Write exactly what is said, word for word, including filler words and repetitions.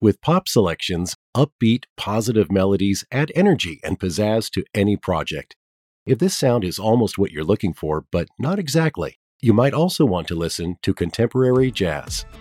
With pop selections, upbeat, positive melodies add energy and pizzazz to any project. If this sound is almost what you're looking for, but not exactly, you might also want to listen to contemporary jazz.